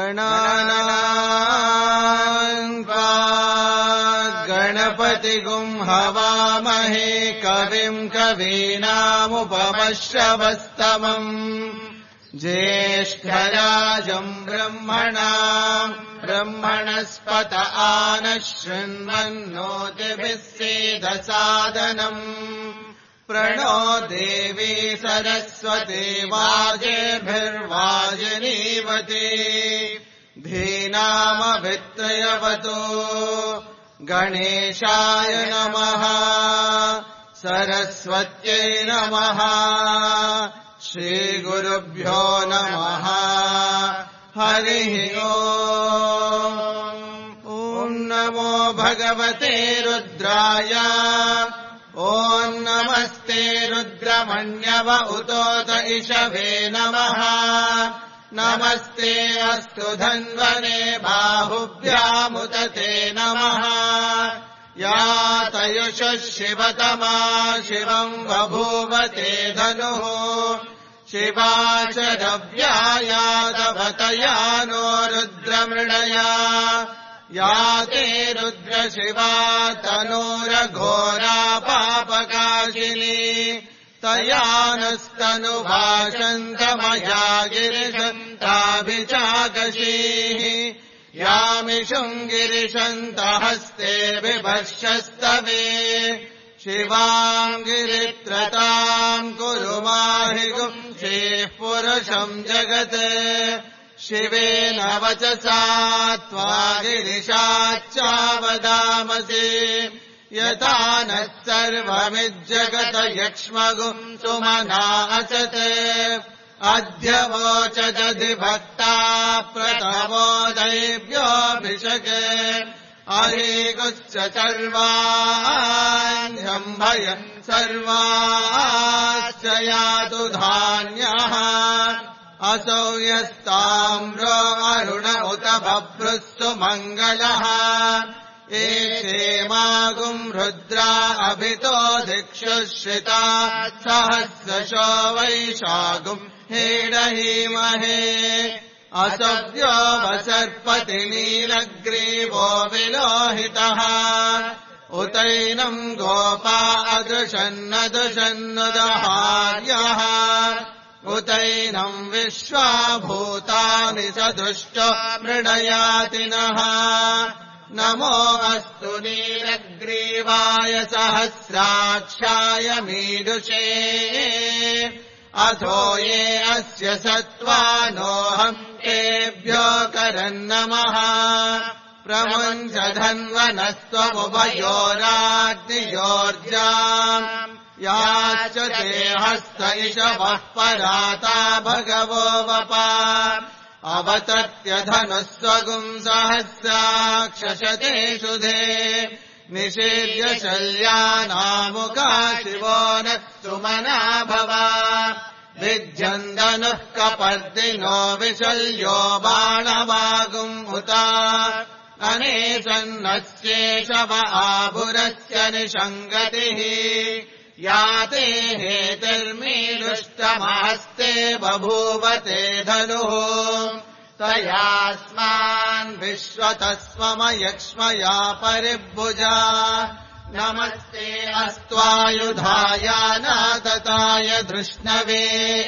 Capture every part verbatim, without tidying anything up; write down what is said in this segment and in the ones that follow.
गणानाम् त्वा गणपतिगुम् हवामहे कविम् कवीनामुपमश्रवस्तमम् ज्येष्ठराजम् ब्रह्मणाम् ब्रह्मणस्पत आनः शृण्वन्नोतिभिः सीदसादनम् प्रणो देवी सरस्वती वाजेभिर्वाजिनीवती धीनामभित्रयवतु गणेशाय नमः सरस्वत्यै नमः श्रीगुरुभ्यो नमः हरिः ओम् ॐ नमो भगवते रुद्राय ॐ नमस्ते रुद्रमण्यव उतोत इषवे नमः नमस्ते अस्तु धन्वने बाहुभ्यामुत ते नमः या तयुषः शिवतमा शिवम् बभूवते धनुः शिवा च रव्यायातवतया नो रुद्रमृडया या ते रुद्रशिवा तनूरघोरा पापकाशिनी तया नस्तनुभाषन्तमया गिरिशन्ताभिचाकशीः यामिषुम् गिरिशन्तहस्ते बिभर्षस्तवे शिवाम् गिरित्रताम् कुरु माहिगुम् शेः पुरुषम् जगत् शिवेन वचसा त्वा गिरिशाच्चावदामसि यथा नः सर्वमिज्जगत यक्ष्मगुम् सुमना असत् अद्य वोचदधिभक्ता प्रतमो दैव्योऽभिषक् अहेगुश्च सर्वाण्यम्भयम् सर्वाश्च यातु धान्यः असौ यस्ताम्रो अरुण उत बभ्रुस्सु मङ्गलः एते मागुम् रुद्रा अभितो दिक्षुश्रिता सहस्रशो वैशागुम् हेडहीमहे असव्यो वसर्पति नीलग्रीवो विलोहितः उतैनम् गोपा अदृशन्नदृशन्नुदहार्यः उतैनम् विश्वाभूतानि सदृष्टो मृडयातिनः नमो अस्तु नीलग्रीवाय सहस्राक्षाय मीदुषे अथो ये अस्य सत्त्वानोऽहम् तेभ्यो करन्नमः प्रमुञ्च धन्वनस्त्वमुभयोराग्नियोर्जाम् याश्च ते हस्त इषवः पराता भगवो वपा अवतत्य धनुस्वगुम् सहस्राक्षशते शुधे निषेव्य शल्यानामुका शिवो नः सुमना भवा विद्यन्दनुः कपर्दिनो विशल्यो बाणवागुम् उता अनेसन्नस्येषव आभुरस्य निषङ्गतिः याते हेतिर्मीदुष्टमहस्ते बभूवते धनुः तयास्मान् विश्वतस्वमयक्ष्मया परिभुजा नमस्ते अस्त्वायुधाय नातताय धृष्णवे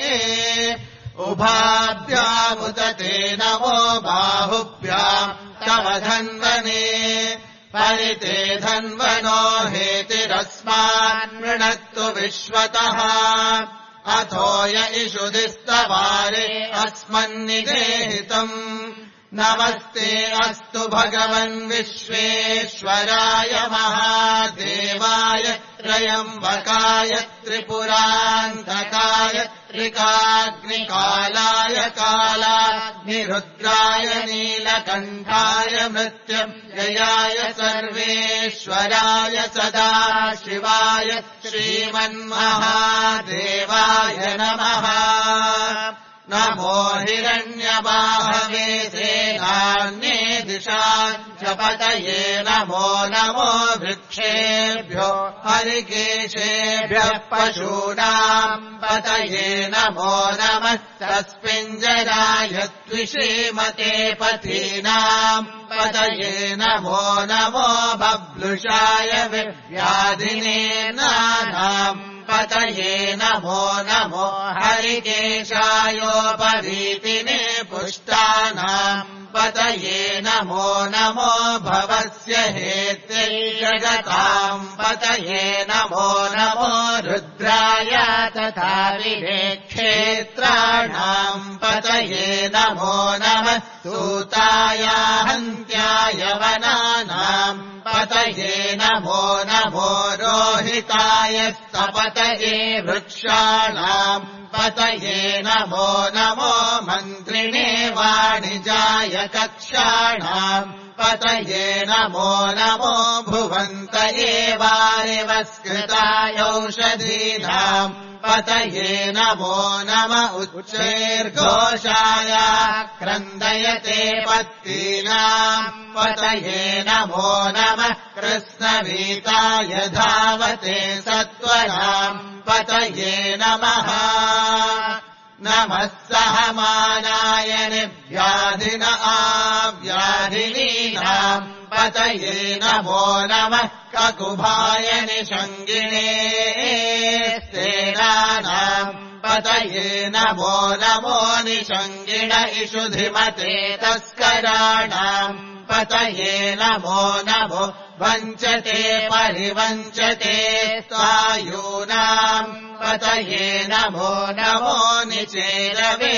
उभाभ्यामुत ते नवो बाहुभ्याम् तव धन्वने परिते धन्वनो हेतिरस्मान् मृणत्तु विश्वतः अथो य इषुधिस्तवारे अस्मन्निदेहितम् नमस्ते अस्तु भगवन् विश्वेश्वराय महादेवाय त्रयम्बकाय त्रिपुरान्तकाय त्रिकाग्निकालाय कालाग्निरुद्राय नीलकण्ठाय मृत्युञ्जयाय सर्वेश्वराय सदाशिवाय श्रीमन्महादेवाय नमः नमो हिरण्यबाहवे सेनान्ये दिशां च पतये नमो नमो वृक्षेभ्यो हरिकेशेभ्यः पशूनाम् पतये नमो नमः तस्मिञ्जराय त्विषीमते पथीनाम् पतये नमो नमो बभ्लुषाय व्याधिने नानाम् पतये नमो नमो हरिकेशायोपरीतिने पुष्टानाम् पतये नमो नमो भवस्य हेत्यै जगताम् पतये नमो नमो रुद्राय तथा विवेक्षेत्राणाम् पतये नमो नमः सूताय हन्त्याय वनानाम् पतये नमो नमो रोहिताय स्तपतये वृक्षाणाम् पतये नमो नमो मन्त्रिणे वाणिजाय कक्षाणाम् पतये नमो नमो भुवन्तये वारिवस्कृतायौषधीनाम् पतये नमो नम उच्चैर्घोषाय क्रन्दयते पत्तीनाम् पतये नमो नमः कृष्णवीताय धावते सत्वराम् पतये नमः नमः सहमानाय निव्याधिन आव्याधिनीनाम् पतये नमो नमः ककुभाय निषङ्गिणे सेनानाम् पतये नमो नमो निषङ्गिण इषुधिमते तस्कराणाम् पतये नमो नमो वञ्चते परिवञ्चते सायूनाम् पतये नमो नमो निचेरवे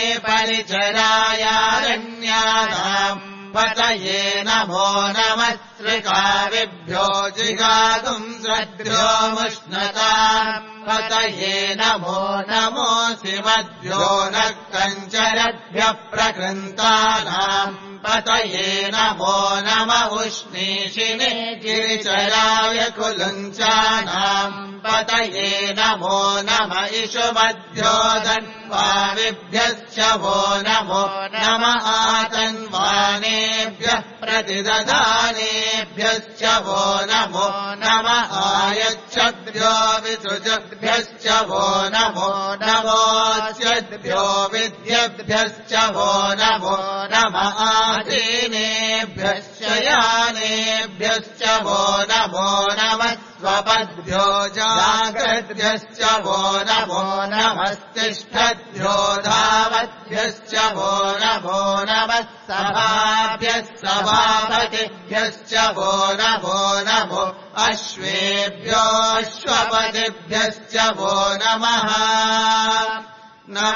परिचरायारण्यानाम् पतये नमो नमः श्रिकाविभ्यो जिगातुम् सद्भ्यो मुष्णताम् पतये नमो नमो शिवद्भ्यो नः कञ्चरद्भ्यः प्रकृन्तानाम् पतये नमो नम उष्णीषिणे गिरिचराय कुलुञ्चानाम् पतये नमो नम इषुमध्यो धन्वाविभ्यश्च वो नमो नम आतन्वानेभ्यः प्रतिदधानेभ्यश्च वो नमो नम आयच्छद्भ्यो विसृजभ्यश्च वो नमो नमोऽस्यद्भ्यो विद्यभ्यश्च वो नमो नम आदीनेभ्यश्च यानेभ्यश्च वो नमो नमः स्वपद्भ्यो जाग्रद्भ्यश्च वो नमो नमस्तिष्ठद्भ्यो धावद्भ्यश्च वो नमो नमः सभाभ्यः सभापतिभ्यश्च वो नमो नमो अश्वेभ्यो अश्वपतिभ्यश्च वो नमः नम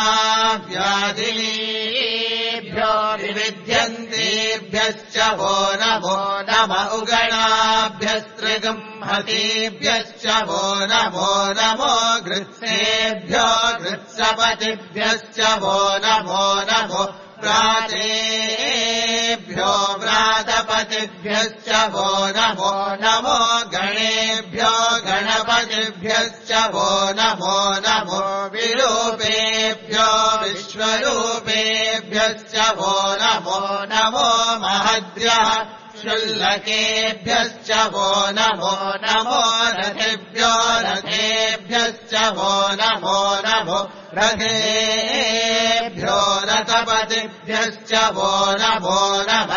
आव्याधिनीभ्यो विविध्यन्तेभ्यश्च वो नमो नम उगणाभ्यस्त्रिगम्हतीभ्यश्च वो नमो नमो गृत्सेभ्यो गृत्सपतिभ्यश्च वो नमो नमो व्रातेभ्यो व्रातपतिभ्यश्च वो नमो नमो गणेभ्यो गणपतिभ्यश्च वो नमो नमो विरूपेभ्यो विश्वरूपेभ्यश्च वो नमो नमो महद्भ्यः शुल्लकेभ्यश्च वो नमो नमो रथेभ्यो रथेभ्यश्च वो नमो नमो रथेभ्यो रथपतिभ्यश्च वो नमो नमः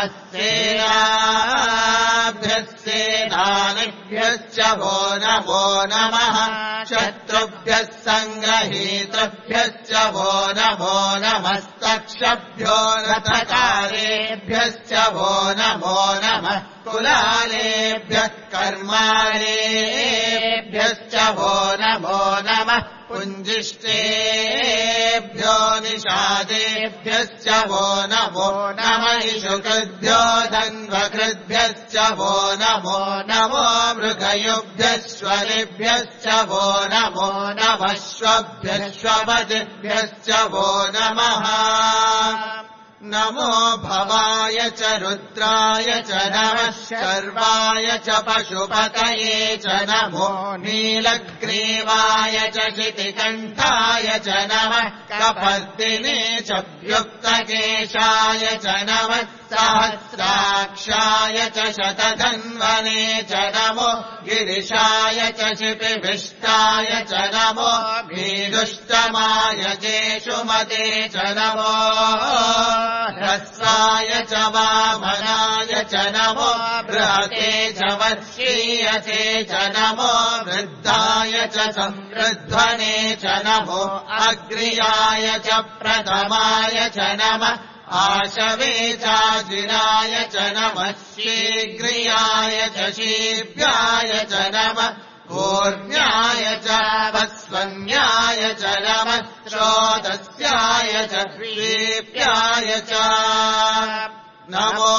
सेनाभ्यः सेनानिभ्यश्च वो नमो नमः शत्रुभ्यः सङ्ग्रहीतृभ्यश्च वो नमो नमस्तक्षभ्यो रथकारेभ्यश्च वो नमो नमः कुलालेभ्यः कर्मारेभ्यश्च वो नमो नमः पुञ्जिष्टेभ्यो निषादेभ्यश्च वो नमो नमः इषुकृद्भ्यो धन्वकृद्भ्यश्च वो नमो नमो मृगयुभ्यश्वरेभ्यश्च वो नमो नमः श्वभ्यश्वपतिभ्यश्च वो नमः नमो भवाय च रुद्राय च नमः शर्वाय च पशुपतये च नमो नीलग्रीवाय च शितिकण्ठाय च नमः कपर्दिने च व्युक्तकेशाय च नमः सहस्राक्षाय च शतधन्वने च नमो गिरिशाय च शिपिभिष्टाय च नमो भीदुष्टमाय केशुमते च नमो ह्रस्वाय च वामनाय च नमो बृहते च वर्षीयसे च नमो वृद्धाय च संवृध्वने च नमो अग्र्याय च प्रथमाय च नमः आशवे चाजिराय च नमः शीघ्रियाय च शीभ्याय च नमः कूर्ण्याय च वस्वन्याय च नमः श्रोतस्याय च द्वीप्याय च नमो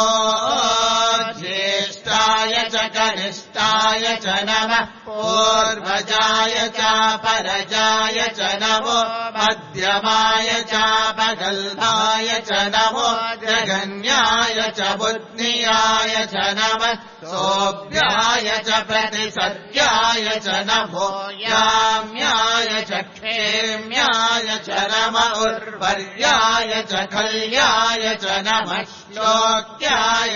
ज्येष्ठाय च कनिष्ठाय च नमः पूर्वजाय च परजाय च नमो मध्यमाय च पगल्भाय च नमो जगन्याय च बुद्ध्याय च नमः सोऽभ्याय च प्रतिसद्याय च नमो याम्याय च क्षेम्याय च नमः उर्वर्याय च खल्याय च नमः श्लोक्याय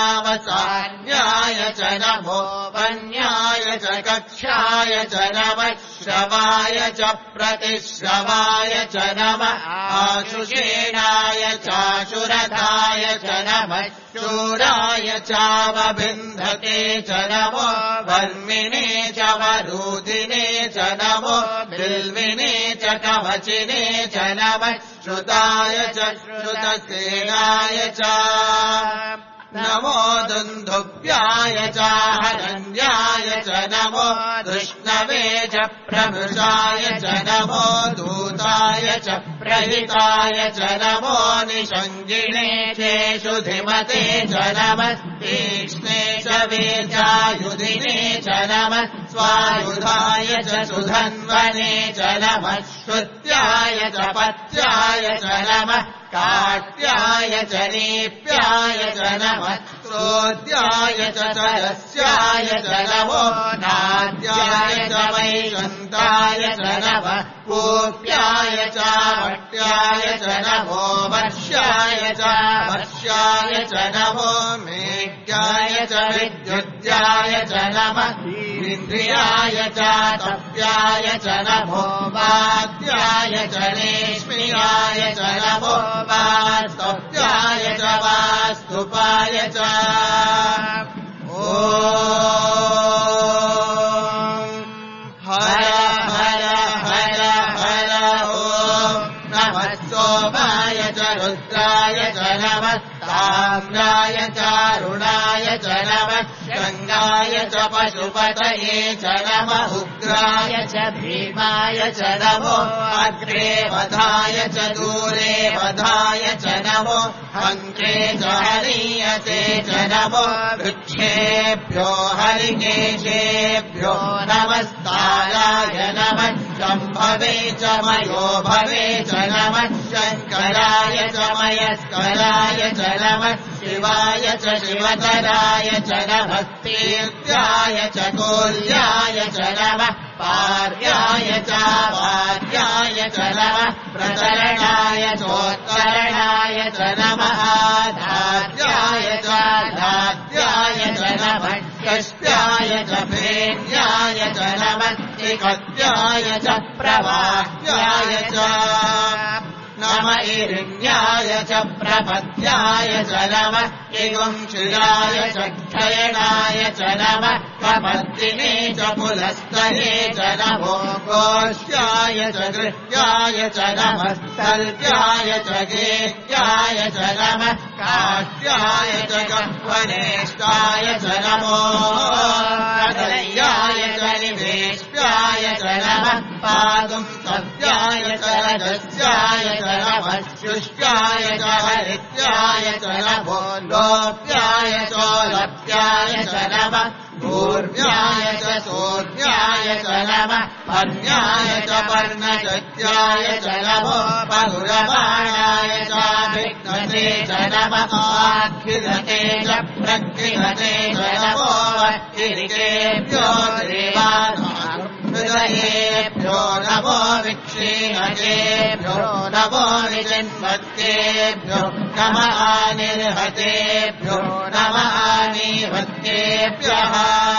चावसान्याय च नमो वन्याय च कक्षाय च नमः श्रवाय च प्रतिश्रवाय च नमः आशुषेणाय चाशुरथाय च नमः शूराय चावबिन्धते च नमो वर्मिणे च वरूधिने च नमो बिल्विने च कवचिने च नमः श्रुताय च श्रुतसेनाय च नमो दुन्दुभ्याय च हरण्याय च नमो कृष्णवे च प्रमृषाय च नमो दूताय च प्रहिताय च नमो निषङ्गिणे चेषु धिमते च नमः तीक्ष्णे च वेचायुधिने च नमः स्वायुधाय च सुधन्वने च नमः श्रुत्याय च पत्याय च नमः काट्याय च नीप्याय च नमः श्रोत्याय च सरस्याय च नमो नाद्याय च वैशन्ताय च नमः कूप्याय च भट्याय च नमो वर्ष्याय च वर्ष्याय च नमो मेघ्याय च विद्युद्याय च नमः इन्द्रियाय च तप्याय च नमो वाद्याय च रेश्म्याय च नमो वास्तव्याय च वास्तुपाय च ॐ हर हर हर हर ॐ नमः सोमाय च रुद्राय च नमः ताम्राय चारुणाय च नमः गङ्गाय च पशुपतये च नमः उग्राय च भीमाय च नमो अग्रे वधाय च दूरे वधाय च नमो हन्त्रे च हरीयसे च नमो वृक्षेभ्यो हरिकेशेभ्यो नमस्ताराय नमः शम्भवे च मयो भवे च नमः शङ्कराय च मयस्कराय च नमः शिवाय च शिवतराय च नमः तीर्थ्याय च कोल्याय च नमः पार्याय च वार्याय च नमः प्रतरणाय चोत्तरणाय च नमः धात्याय च धात्याय च नमः कष्प्याय च भेद्याय च नमः त्रिकट्याय च प्रवाह्याय च नम इरिण्याय च प्रपद्याय च नमः इगुंशिलाय च क्षयणाय च नमः कपर्दिने च पुलस्तये च नमो गोष्याय च गृह्याय च नमः तल्प्याय च गेह्याय च नमः काष्ट्याय च गह्वनेष्टाय च नमो प्रदल्याय च निवेश्याय च नमः पादुंसव्याय च रजस्याय च नमः शुष्याय च हरित्याय च नमो लोप्याय चोलप्याय च नमः सूर्याय च सूर्याय च नमः पर्ण्याय च पर्णशत्याय च नमो परुरबाणाय चाभिघ्नते च नमः आख्यते च प्रख्यते च नमो वह्निकेभ्यो देवानाहृदयेभ्यो नमो विक्षीणतेभ्यो नमो निजन्मत्तेभ्यो नमः निर्हतेभ्यो नमः निहत्येभ्यः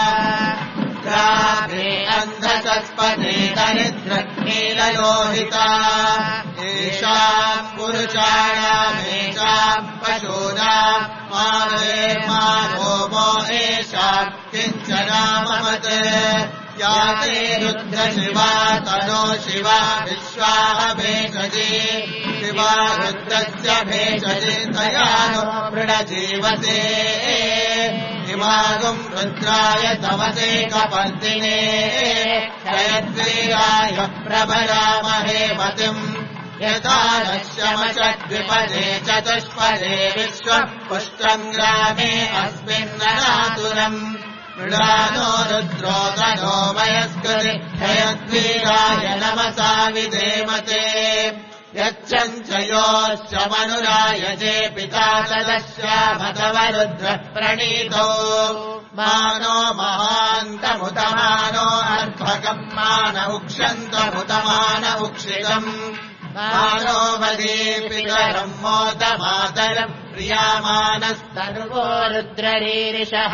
ग्रामे अन्धसस्पदे दरिद्रनीललोहिता येषाम् पुरुषाणामेषाम् पशूनाम् माने मानो मो येषाम् किञ्चनाममत् या ते रुद्रशिवा तनो शिवा विश्वाः भेषजे शिवा रुद्रस्य भेषजे तया नो मृडजीवते इमागुम् रुद्राय तमसे कपर्दिने जयद्वीराय प्रबलामहे मतिम् यथा नश्यमशद्विपदे चतुष्पदे विश्वः पुष्टम् ग्रामे अस्मिन्ननातुरम् मृडानो रुद्रो तनो मयस्कृते जयद्वीराय नमसा विधेमते यच्चञ्चयोश्च मनुरायजे पिता तदश्यामतवरुद्रः प्रणीतो मानो महान्तमुतमानो अर्भकम् मान उक्षन्तमुतमान उक्षितम् मानो वदीपितरम् मोदमातरम् प्रियामानस्तनुवो रुद्ररीरिषः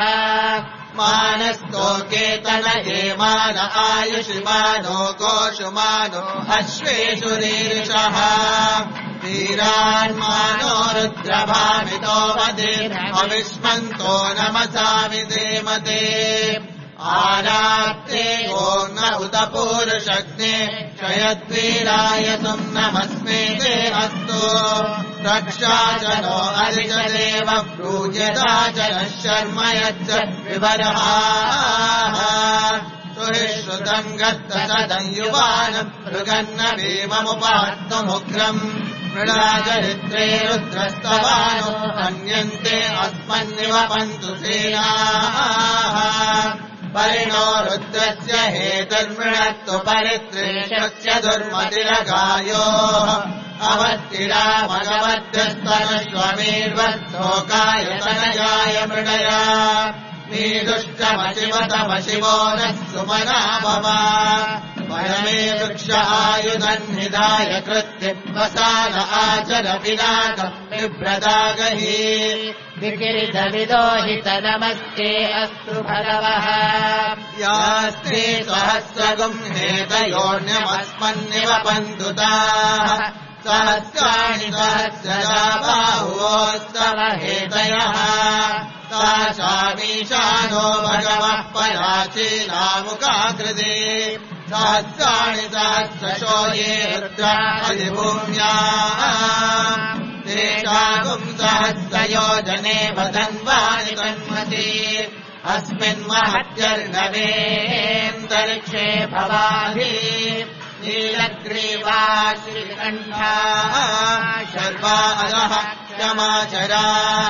मानस्तोकेतनये मान आयुषिमानो गोषुमानो अश्वेषु रीरिषः वीरान्मानो रुद्रभामितो वदेर्मविष्मन्तो नमसा विधेमते आरात्ते ॐ न उत पूरुषग्ने क्षयद्वीराय नमस्मे ते अस्तु रक्षाजनो अधिजदेव ब्रूयदाचनः शर्म यच्च विवरः सुहिश्रुतम् गत्तसदम् युवानम् मृगन्न भीममुपात्तमुग्रम् मृडाचरित्रे रुद्रस्तवानो हन्यन्ते अस्मन्निवपन्तु सेनाः परिणो रुद्रस्य हेतुर्मृणत्तु परित्रेषस्य दुर्मतिरगायोः अवत्तिरामगवद्यस्तनश्वमेर्वस्तोकाय तनयाय मृडया नीदुष्टमशिवतमशिवो नः सुमना भव वयमे वृक्ष आयुधन्निधाय कृत्तिवसान आचर पिनाकम् बिभ्रदागहि विकिरितविदोहित नमस्ते अस्तु भगवः यास्ते सहस्रगुम् हेतयोर्ण्यमस्मन्निवपन्तुताः सहस्राणि सहस्रदा बाहुवोस्तव हेतयः साशामीशानो भगवः पराचीनामुकाकृते सहस्राणि सहस्रशो ये रुद्रादिभूम्याः तेषागुम् सहस्रयोजने वदन्वानि तन्मति अस्मिन्महत्यर्णवेऽन्तरिक्षे भवाहि नीलग्रीवा श्रीकण्ठाः शर्वा अधः क्षमाचराः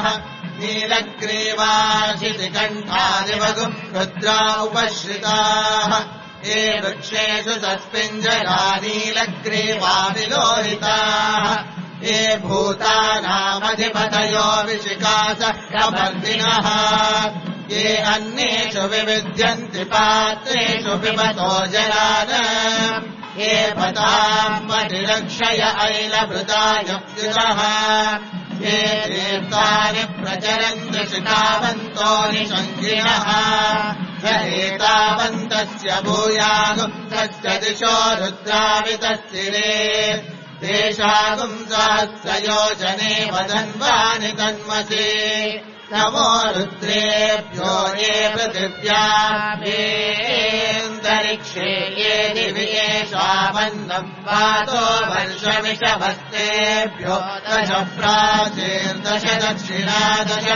नीलग्रीवाशितिकण्ठादिवगुम् रुद्रा उपश्रिताः ये वृक्षेषु सस्पिञ्जरा नीलग्रीवा विलोहिताः ये भूतानामधिपतयो विशिकास कपर्दिनः ये अन्येषु विविध्यन्ति पात्रेषु पिबतो जलान ये पताम् परिरक्षय ऐलभृतायुक्तिरः ये तीर्थानि प्रचरन्ति शितावन्तो निषङ्गिणः एतावन्तस्य भूयागुप्तस्य दिशो रुद्रावितस्थिरे तेषागुम् सहस्रयोजने वदन्वानि तन्मसि नमो रुद्रेभ्यो ये पृथिव्यामेऽन्तरिक्षे ये दिवि येषामन्नम् वातो वर्षमिषभस्तेभ्यो दश प्राचीर्दश दक्षिणा दश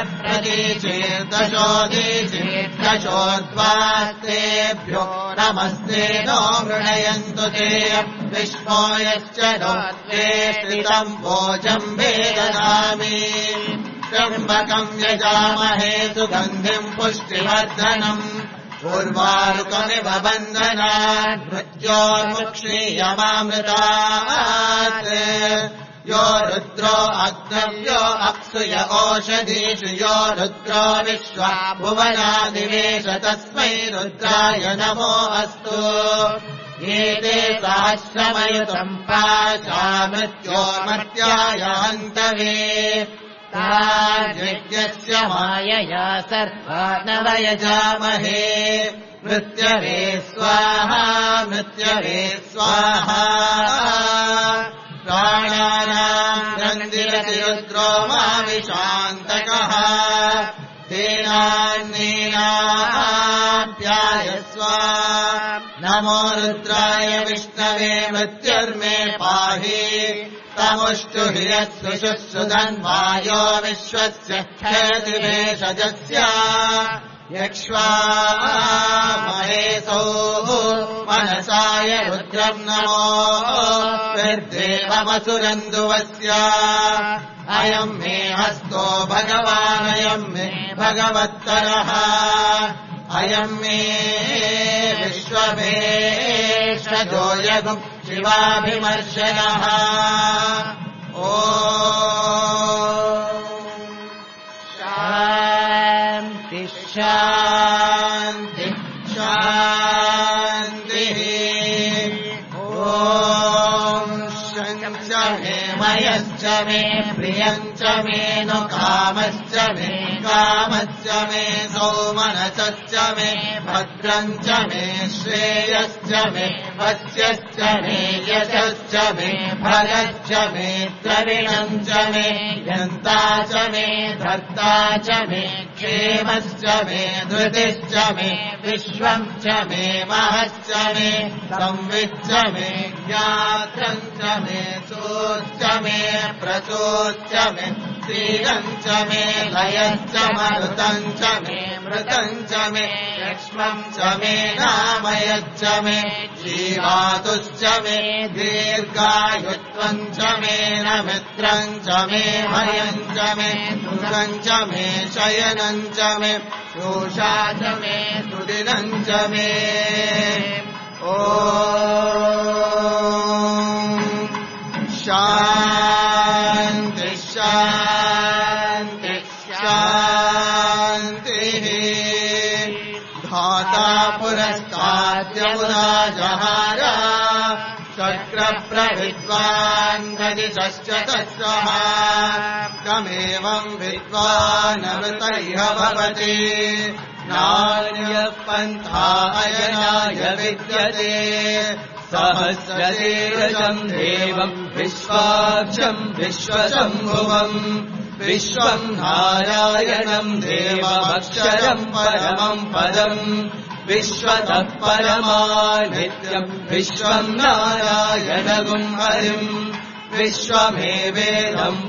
प्रतीचीर्दशोदीचीर्दशोद्वास्तेभ्यो नमस्ते नो मृणयन्तु ते विष्णो यश्च नो त्वे श्रितम् भोजम् वेददामि त्र्यम्बकम् यजामहे सुगन्धिम् पुष्टिवर्धनम् पूर्वारुकमिव बन्धनात् मृत्योर्मुक्षीयमामृतात् यो रुद्रो अग्नव्यो अप्सुय ओषधीषु यो रुद्रो विश्वा भुवनादिवेश तस्मै रुद्राय नमो अस्तु एते सहस्रमयुतम् पाशा मृत्योर्मर्त्याय हन्तवे ताज्ञस्य मायया सर्वा न वयजामहे मृत्यवे स्वाहा मृत्यवे स्वाहा प्राणानाम् ग्रन्थिरति रुद्रो माविशान्तकः तेनान्नेनाप्यायस्व नमो रुद्राय विष्णवे मृत्युर्मे पाहि तमुष्टु हिरत्सुषुः सुधन्वायो विश्वस्य क्षयतिवेशजस्य यक्ष्वा महेशौ मनसाय रुद्रम् नमो निर्देवमसुरन्दुवस्य अयम् मे हस्तो भगवानयम् मे भगवत्तरः अयम् मे विश्वभेषजो यगुम् शिवाभिमर्शनः ओ शान्ति शान्ति शान्तिः ॐ मे मयश्च मे प्रियञ्च मे नु कामश्च मे कामश्च मे सौमनसश्च मे भद्रञ्च मे श्रेयश्च मे वस्यश्च मे यशश्च मे भगश्च मे द्रविणञ्च मे यन्ता च मे धर्ता च मे क्षेमश्च मे धृतिश्च मे विश्वम् च मे महश्च मे संविच्च मे ज्ञात्रञ्च मे सोच्च मे प्रचोच्च मे श्रीरञ्च मे लयश्च मरुतञ्च मे मृतञ्च मे लक्ष्मम् च मे नामयच्च मे जीवातुश्च मे दीर्घायुत्वम् च मे न मित्रम् च मे भयम् च मे सुखम् च मे शयनम् च मे शोषा च मे सुदिनम् च मे ॐ शान्ति शान्ति शान्तिः धाता पुरस्ताद्यमुना जहार शक्रप्रविद्वान् गदिशश्च तत्सः तमेवम् विद्वानमृतैः भवति नान्यः पन्था अयनाय विद्यते सहस्रशीर्षम् देवम् विश्वाक्षम् विश्वशम्भुवम् विश्वम् नारायणम् देवमक्षरम् परमम् पदम् विश्वतः परमानित्यम् विश्वम् नारायणगुम् हरिम् विश्वमेवेदम्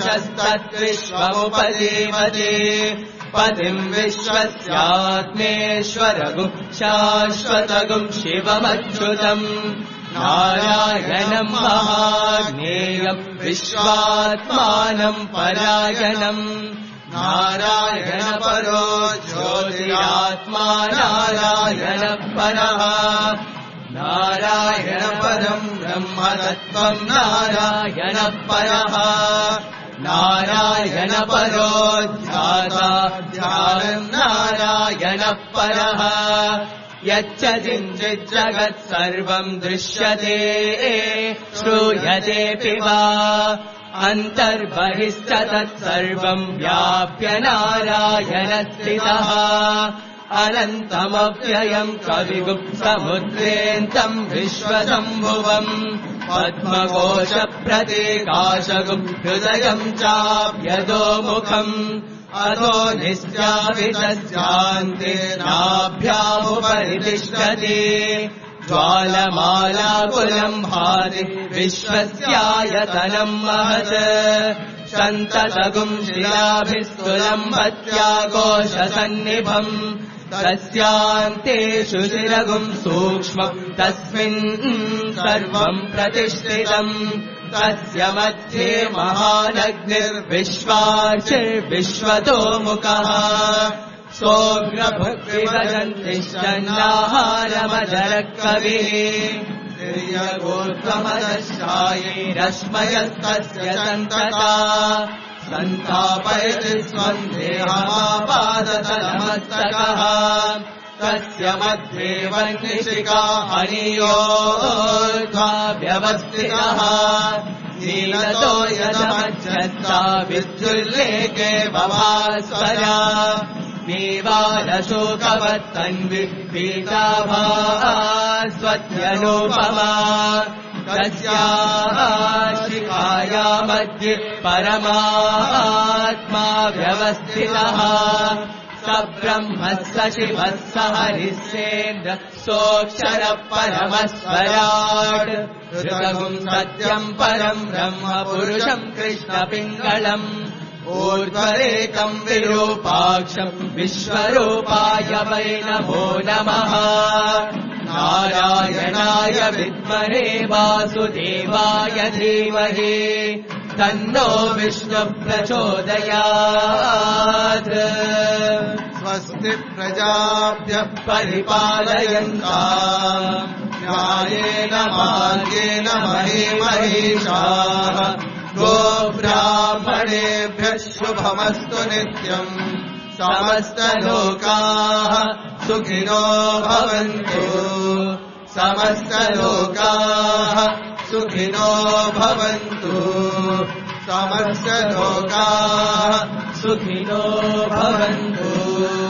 पुरुषस्तद्विश्वमुपजीवति पतिम् विश्वस्यात्मेश्वरगुम् शाश्वतगुम् शिवमच्युतम् नारायणम् महाज्ञेयम् विश्वात्मानम् परायणम् नारायणपरो ज्योतिरात्मा नारायणपरः नारायणपरम् ब्रह्मतत्त्वम् नारायणपरः नारायणपरो ध्याता ध्यानम् नारायणपरः यच्च किञ्चित् जगत् सर्वम् दृश्यते श्रूयतेऽपि वा अन्तर्बहिश्च तत्सर्वम् व्याप्य नारायणस्थितः अनन्तमव्ययम् कविगुप्तमुद्रेन्तम् विश्वशम्भुवम् पद्मकोशप्रतीकाशगुम् हृदयम् चाप्यधोमुखम् अधो निश्चावितस्यान्तेनाभ्यामुपरि तिष्ठति ज्वालमालाकुलम् भाति विश्वस्यायतनम् महत् सन्ततगुम् शिलाभिस्तुलम् भत्याकोशसन्निभम् तस्यान्तेषु शिरगुम् सूक्ष्मम् तस्मिन् सर्वम् प्रतिष्ठितम् तस्य मध्ये महानग्निर्विश्वाचिर्विश्वतोमुखः सोऽग्रभुक्तिभजन्तिश्चन्नाहारमजरकविः तिर्यगोत्तमदशायैरश्मयस्तस्य सन्तता सन्तापयति स्वम् देहमापादतलमस्तकः तस्य मध्ये वह्निशिखा हनियोर्ध्वा व्यवस्थितः नीलतो यदमध्यस्था विद्युल्लेखे भवास्वरा नीवालशोकवत्तन्विः पीताभास्वत्यनुपमा तस्याः शिखाया मध्ये परमात्मा व्यवस्थितः स ब्रह्मः स शिवः स हरिश्चेन्द्र सोऽक्षरः परमस्वराट् ऋतगुम् सत्यम् परम् ब्रह्म पुरुषम् कृष्णपिङ्गलम् ऊर्ध्वरेकम् विरूपाक्षम् विश्वरूपाय वै नमो नमः नारायणाय विद्महे वासुदेवाय धीमहि तन्नो विष्णुः प्रचोदयात् स्वस्ति प्रजाभ्यः परिपालयन्ताम् न्यायेन मार्गेण मही महिषाः गोब्राह्मणेभ्यः शुभमस्तु नित्यम् समस्तलोकाः सुखिनो भवन्तु समस्तलोकाः सुखिनो भवन्तु समस्तलोकाः सुखिनो भवन्तु।